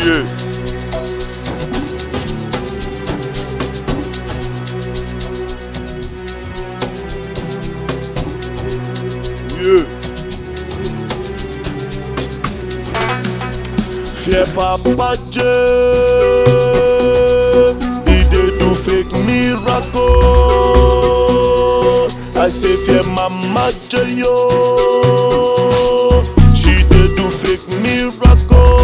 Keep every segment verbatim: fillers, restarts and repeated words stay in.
Yeah. Yeah. Fear Papa J, he dey do fake miracle. I say fear Mama J yo, she dey do fake miracle.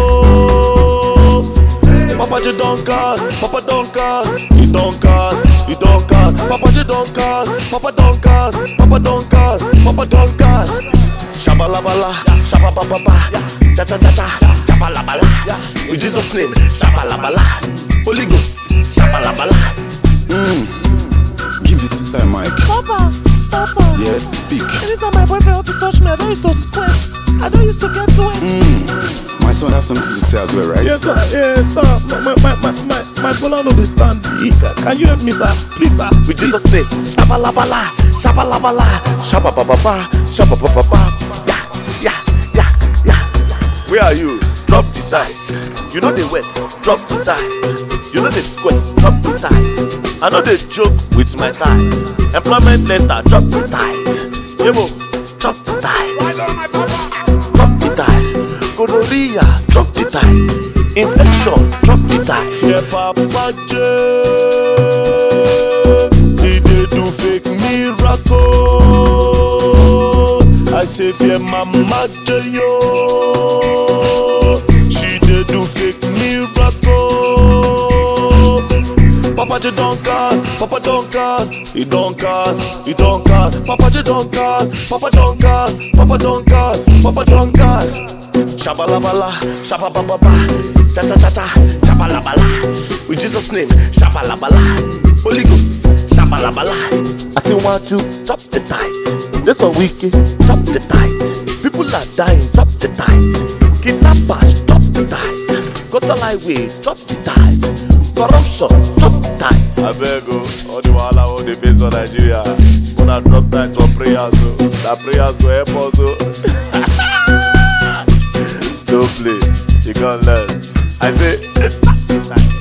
Papa J don cast, Papa don cast, he don cast, he don cast. Papa J don cast, Papa don cast, Papa don cast, Papa don cast. Shabalabala, shabababa, cha cha cha cha, shabalabala. In Jesus' name, shabalabala. Holy Ghost, shabalabala. Mm. Give the sister a mic. Papa, Papa. Yes, speak. Anytime my boyfriend wants to touch me, I don't used to squint. I don't used to get wet. Mm. My son has something to say as well, right? Yes, sir. Yes, sir. My my my my my bola no be stand. Can you help me, sir? Please, sir. In Jesus' name, shabalabala, shabalabala, shabababa, shabababa. Yeah, yeah, yeah, yeah. Where are you? Drop the tight. You know the wet. Drop the tight. You know the sweat. Drop the tight. I know they joke with my tight. Employment letter. Drop the tight. Yebo, drop the tight. Drop the tight. Gonorrhea. Drop the tight. Infection. Drop the tight. Fear Papa J, he dey do fake miracle. I say fear Mama J yo, she dey do fake miracle. Papa J don cast, Papa don cast, he don cast, he don cast. Papa J don cast, Papa don cast, Papa don cast, Papa don cast. Shabalabala, shabababa, cha cha cha cha, shabalabala. With Jesus' name, shabalabala. Holy Ghost, shabalabala. I say want you drop the tight. This one wicked, drop the tight. People are dying, drop the tight. Kidnappers, drop the tight. Coastal highway, drop the tight. Corruption, drop the tight. I beg you, all the wahala, all the base on Nigeria. Wanna drop tight for prayers, so that prayers go help us, so. Don't play, you can't learn. I say.